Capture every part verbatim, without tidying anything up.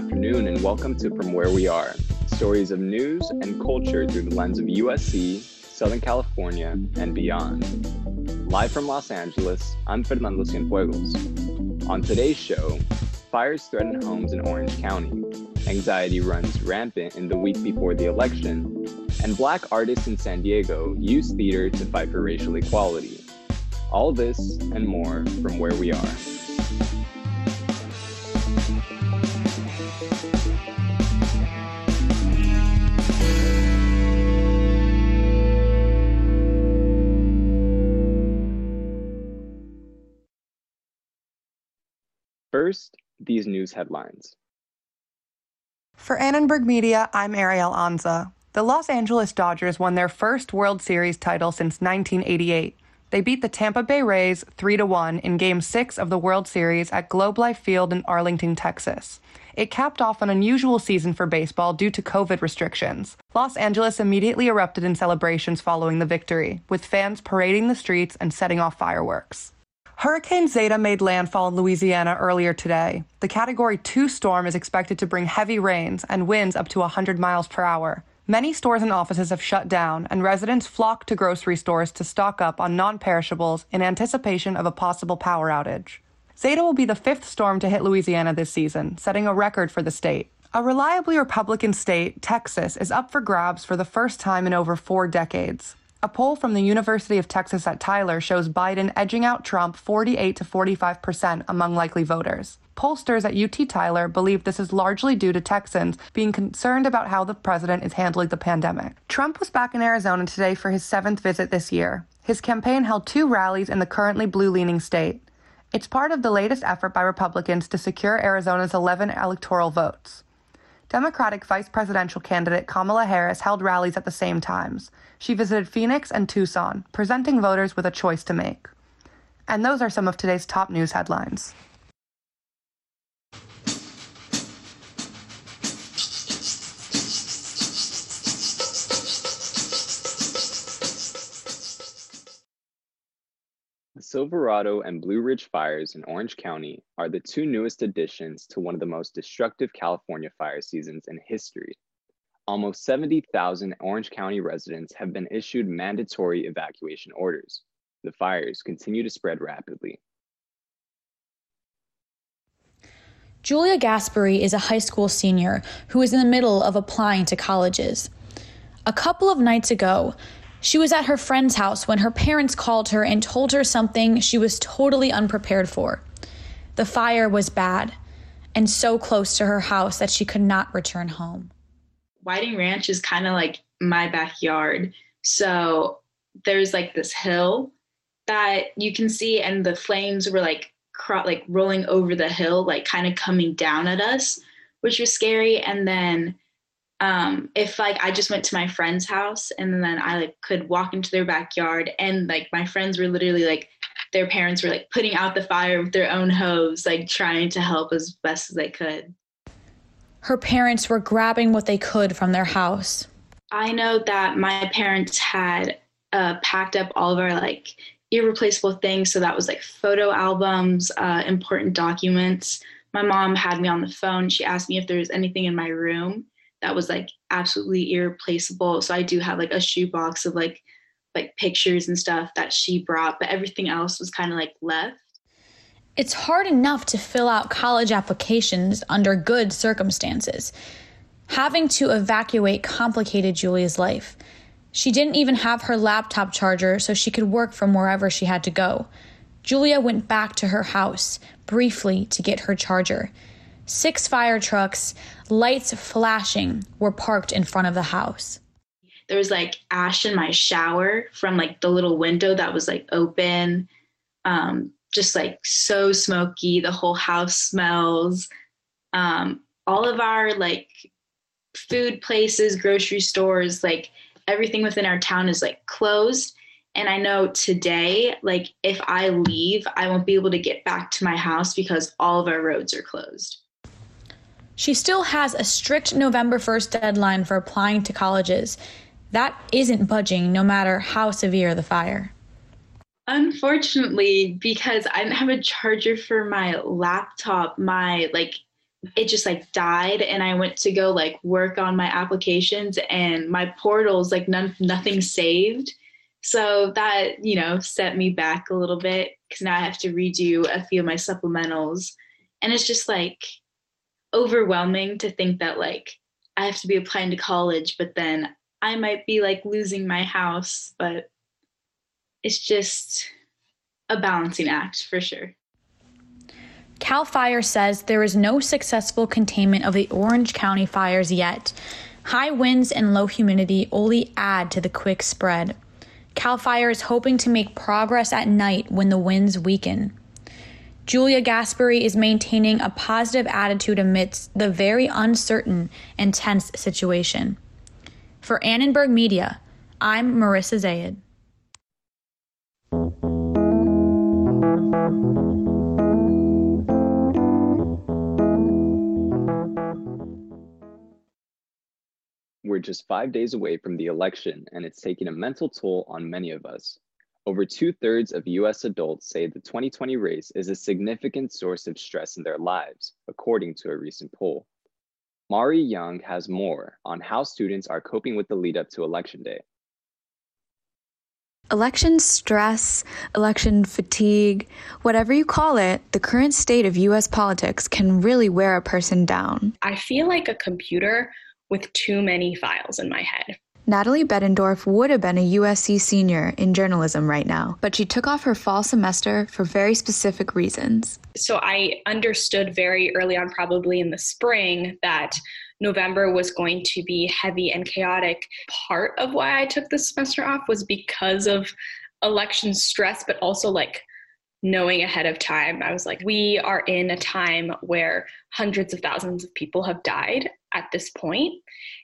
afternoon, and welcome to From Where We Are, stories of news and culture through the lens of U S C, Southern California, and beyond. Live from Los Angeles, I'm Fernando Cienfuegos. On today's show, fires threaten homes in Orange County, anxiety runs rampant in the week before the election, and Black artists in San Diego use theater to fight for racial equality. All this and more from Where We Are. First, these news headlines. For Annenberg Media, I'm Ariel Anza. The Los Angeles Dodgers won their first World Series title since nineteen eighty-eight. They beat the Tampa Bay Rays three to one in Game six of the World Series at Globe Life Field in Arlington, Texas. It capped off an unusual season for baseball due to COVID restrictions. Los Angeles immediately erupted in celebrations following the victory, with fans parading the streets and setting off fireworks. Hurricane Zeta made landfall in Louisiana earlier today. The Category two storm is expected to bring heavy rains and winds up to one hundred miles per hour. Many stores and offices have shut down, and residents flock to grocery stores to stock up on non-perishables in anticipation of a possible power outage. Zeta will be the fifth storm to hit Louisiana this season, setting a record for the state. A reliably Republican state, Texas, is up for grabs for the first time in over four decades. A poll from the University of Texas at Tyler shows Biden edging out Trump forty-eight to forty-five percent among likely voters. Pollsters at U T Tyler believe this is largely due to Texans being concerned about how the president is handling the pandemic. Trump was back in Arizona today for his seventh visit this year. His campaign held two rallies in the currently blue-leaning state. It's part of the latest effort by Republicans to secure Arizona's eleven electoral votes. Democratic vice presidential candidate Kamala Harris held rallies at the same times. She visited Phoenix and Tucson, presenting voters with a choice to make. And those are some of today's top news headlines. The Silverado and Blue Ridge fires in Orange County are the two newest additions to one of the most destructive California fire seasons in history. Almost seventy thousand Orange County residents have been issued mandatory evacuation orders. The fires continue to spread rapidly. Julia Gaspari is a high school senior who is in the middle of applying to colleges. A couple of nights ago, she was at her friend's house when her parents called her and told her something she was totally unprepared for. The fire was bad and so close to her house that she could not return home. Whiting Ranch is kind of like my backyard. So there's like this hill that you can see, and the flames were like cro- like rolling over the hill, like kind of coming down at us, which was scary. And then um, if like I just went to my friend's house and then I like could walk into their backyard, and like my friends were literally like, their parents were like putting out the fire with their own hose, like trying to help as best as they could. Her parents were grabbing what they could from their house. I know that my parents had uh, packed up all of our like irreplaceable things. So that was like photo albums, uh, important documents. My mom had me on the phone. She asked me if there was anything in my room that was like absolutely irreplaceable. So I do have like a shoebox of like like pictures and stuff that she brought, but everything else was kind of like left. It's hard enough to fill out college applications under good circumstances. Having to evacuate complicated Julia's life. She didn't even have her laptop charger so she could work from wherever she had to go. Julia went back to her house briefly to get her charger. Six fire trucks, lights flashing, were parked in front of the house. There was like ash in my shower from like the little window that was like open. Um, just like so smoky. The whole house smells. Um, all of our like food places, grocery stores, like everything within our town is like closed. And I know today, like if I leave, I won't be able to get back to my house because all of our roads are closed. She still has a strict November first deadline for applying to colleges. That isn't budging no matter how severe the fire. Unfortunately, because I didn't have a charger for my laptop, my like it just like died, and I went to go like work on my applications, and my portals, like none, nothing saved. So that, you know, set me back a little bit, because now I have to redo a few of my supplementals. And it's just like overwhelming to think that like I have to be applying to college, but then I might be like losing my house. But it's just a balancing act for sure. CAL FIRE says there is no successful containment of the Orange County fires yet. High winds and low humidity only add to the quick spread. CAL FIRE is hoping to make progress at night when the winds weaken. Julia Gaspari is maintaining a positive attitude amidst the very uncertain and tense situation. For Annenberg Media, I'm Marissa Zayed. We're just five days away from the election, and it's taking a mental toll on many of us. Over two-thirds of U S adults say the twenty twenty race is a significant source of stress in their lives, according to a recent poll. Mari Young has more on how students are coping with the lead up to Election Day. Election stress, election fatigue, whatever you call it, the current state of U S politics can really wear a person down. I feel like a computer with too many files in my head. Natalie Bettendorf would have been a U S C senior in journalism right now, but she took off her fall semester for very specific reasons. So I understood very early on, probably in the spring, that November was going to be heavy and chaotic. Part of why I took this semester off was because of election stress, but also like knowing ahead of time. I was like, we are in a time where hundreds of thousands of people have died at this point,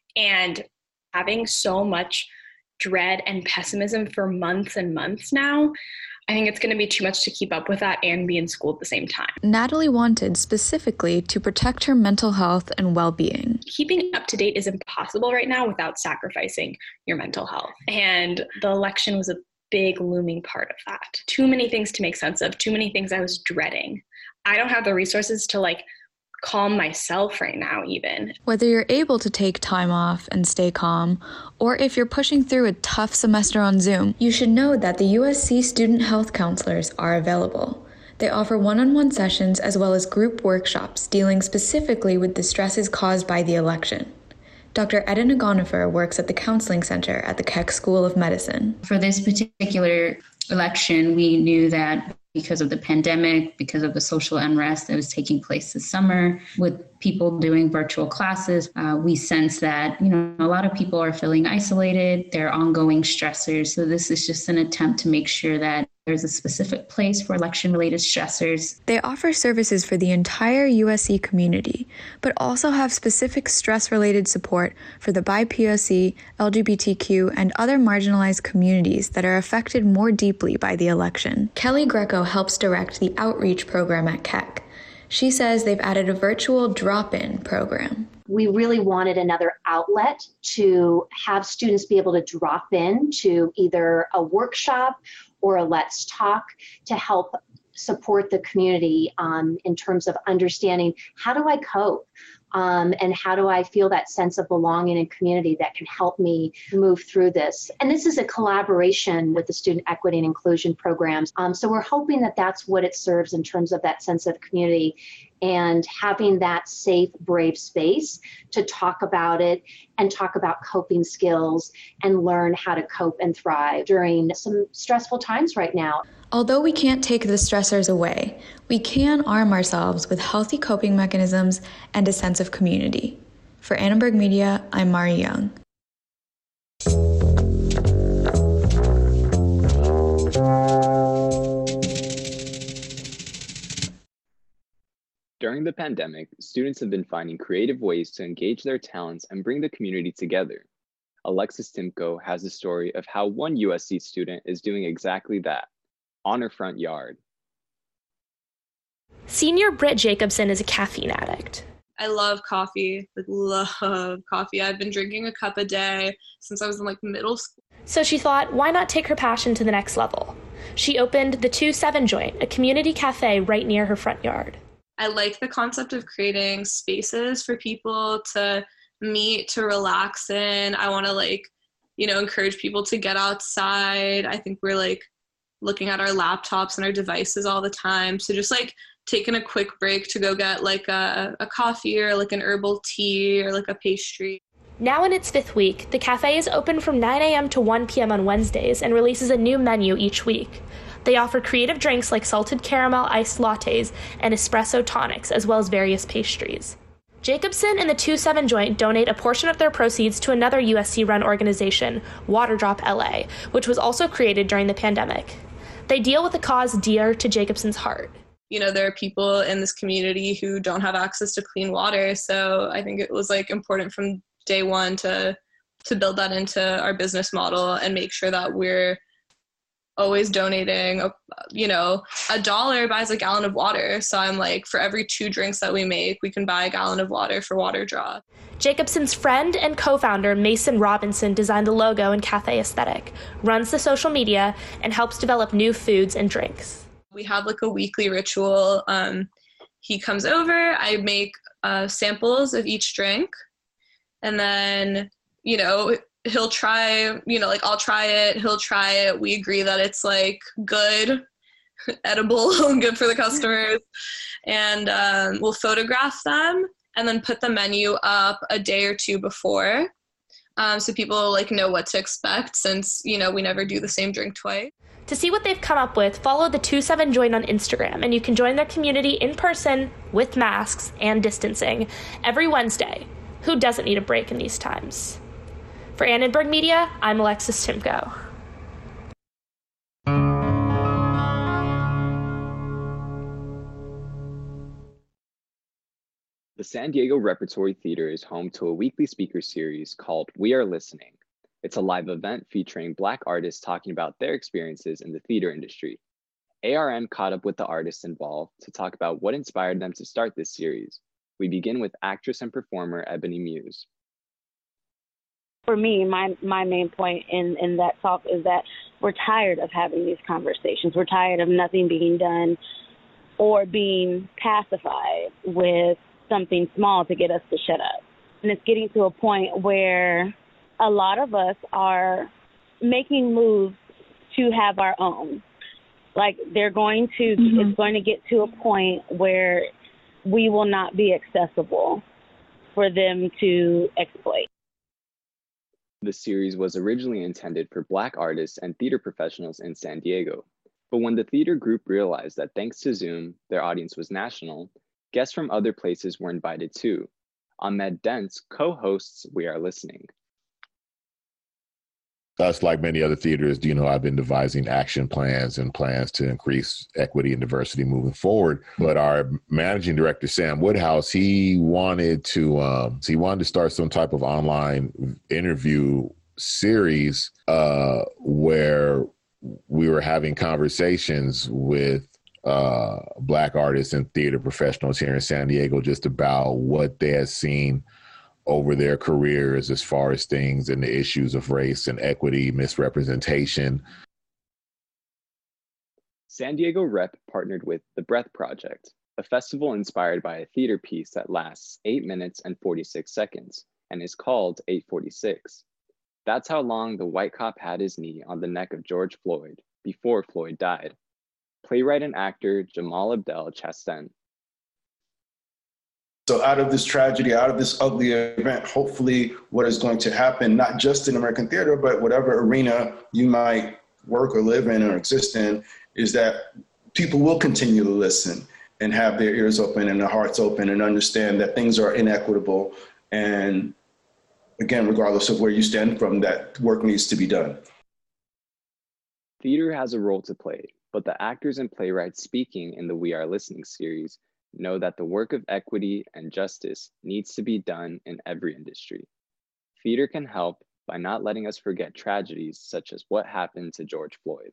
and having so much dread and pessimism for months and months now, I think it's going to be too much to keep up with that and be in school at the same time. Natalie wanted specifically to protect her mental health and well-being. Keeping up to date is impossible right now without sacrificing your mental health. And the election was a big looming part of that. Too many things to make sense of, too many things I was dreading. I don't have the resources to like calm myself right now even. Whether you're able to take time off and stay calm, or if you're pushing through a tough semester on Zoom, you should know that the U S C student health counselors are available. They offer one-on-one sessions as well as group workshops dealing specifically with the stresses caused by the election. Doctor Edna Gonifer works at the Counseling Center at the Keck School of Medicine. For this particular election, we knew that because of the pandemic, because of the social unrest that was taking place this summer, with people doing virtual classes, uh, we sense that, you know, a lot of people are feeling isolated, there are ongoing stressors. So this is just an attempt to make sure that there's a specific place for election-related stressors. They offer services for the entire U S C community, but also have specific stress-related support for the B I P O C, L G B T Q, and other marginalized communities that are affected more deeply by the election. Kelly Greco helps direct the outreach program at Keck. She says they've added a virtual drop-in program. We really wanted another outlet to have students be able to drop in to either a workshop or a Let's Talk to help support the community um, in terms of understanding how do I cope um, and how do I feel that sense of belonging and community that can help me move through this. And this is a collaboration with the Student Equity and Inclusion programs. Um, so we're hoping that that's what it serves in terms of that sense of community and having that safe, brave space to talk about it and talk about coping skills and learn how to cope and thrive during some stressful times right now. Although we can't take the stressors away, we can arm ourselves with healthy coping mechanisms and a sense of community. For Annenberg Media, I'm Mari Young. During the pandemic, students have been finding creative ways to engage their talents and bring the community together. Alexis Timko has a story of how one U S C student is doing exactly that, on her front yard. Senior Britt Jacobson is a caffeine addict. I love coffee, like love coffee. I've been drinking a cup a day since I was in like middle school. So she thought, why not take her passion to the next level? She opened the two seven Joint, a community cafe right near her front yard. I like the concept of creating spaces for people to meet, to relax in. I want to like, you know, encourage people to get outside. I think we're like looking at our laptops and our devices all the time. So just like taking a quick break to go get like a, a coffee or like an herbal tea or like a pastry. Now in its fifth week, the cafe is open from nine a.m. to one p.m. on Wednesdays and releases a new menu each week. They offer creative drinks like salted caramel iced lattes and espresso tonics, as well as various pastries. Jacobson and the two seven Joint donate a portion of their proceeds to another U S C-run organization, Waterdrop L A, which was also created during the pandemic. They deal with a cause dear to Jacobson's heart. You know, there are people in this community who don't have access to clean water, so I think it was like important from day one to to build that into our business model and make sure that we're always donating. A, you know, a dollar buys a gallon of water. So I'm like, for every two drinks that we make, we can buy a gallon of water for Waterdrop. Jacobson's friend and co-founder Mason Robinson designed the logo and cafe aesthetic, runs the social media, and helps develop new foods and drinks. We have like a weekly ritual. Um, he comes over, I make uh, samples of each drink. And then, you know, he'll try, you know, like I'll try it, he'll try it. We agree that it's like good, edible, good for the customers. And um, we'll photograph them and then put the menu up a day or two before. Um, so people like know what to expect since, you know, we never do the same drink twice. To see what they've come up with, follow the two seven Joint on Instagram, and you can join their community in person with masks and distancing every Wednesday. Who doesn't need a break in these times? For Annenberg Media, I'm Alexis Timko. The San Diego Repertory Theater is home to a weekly speaker series called We Are Listening. It's a live event featuring Black artists talking about their experiences in the theater industry. A R N caught up with the artists involved to talk about what inspired them to start this series. We begin with actress and performer Ebony Muse. For me, my my main point in, in that talk is that we're tired of having these conversations. We're tired of nothing being done or being pacified with something small to get us to shut up. And it's getting to a point where a lot of us are making moves to have our own. Like they're going to, mm-hmm. it's going to get to a point where we will not be accessible for them to exploit. The series was originally intended for Black artists and theater professionals in San Diego. But when the theater group realized that thanks to Zoom, their audience was national, guests from other places were invited too. Ahmed Dents co-hosts We Are Listening. Us, like many other theaters, you know, I've been devising action plans and plans to increase equity and diversity moving forward. But our managing director, Sam Woodhouse, he wanted to um, he wanted to start some type of online interview series uh, where we were having conversations with uh, Black artists and theater professionals here in San Diego just about what they had seen over their careers as far as things and the issues of race and equity, misrepresentation. San Diego Rep partnered with The Breath Project, a festival inspired by a theater piece that lasts eight minutes and forty-six seconds and is called eight forty-six. That's how long the white cop had his knee on the neck of George Floyd before Floyd died. Playwright and actor Jamal Abdel Chastain. So out of this tragedy, out of this ugly event, hopefully what is going to happen, not just in American theater, but whatever arena you might work or live in or exist in, is that people will continue to listen and have their ears open and their hearts open and understand that things are inequitable. And again, regardless of where you stand from, that work needs to be done. Theater has a role to play, but the actors and playwrights speaking in the We Are Listening series know that the work of equity and justice needs to be done in every industry. Theater can help by not letting us forget tragedies such as what happened to George Floyd.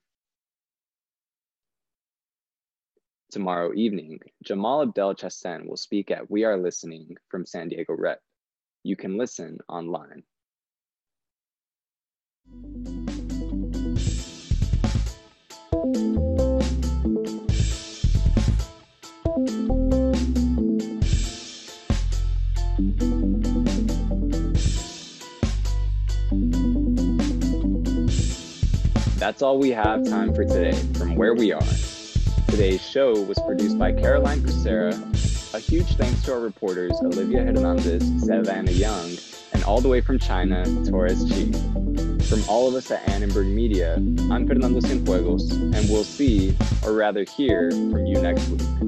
Tomorrow evening, Jamal Abdel Chastain will speak at We Are Listening from San Diego Rep. You can listen online. Thank you. That's all we have time for today from Where We Are. Today's show was produced by Caroline Cusera. A huge thanks to our reporters Olivia Hernandez, Savannah Young, and all the way from China, Torres Chi. From all of us at Annenberg Media, I'm Fernando Cienfuegos, and we'll see, or rather hear, from you next week.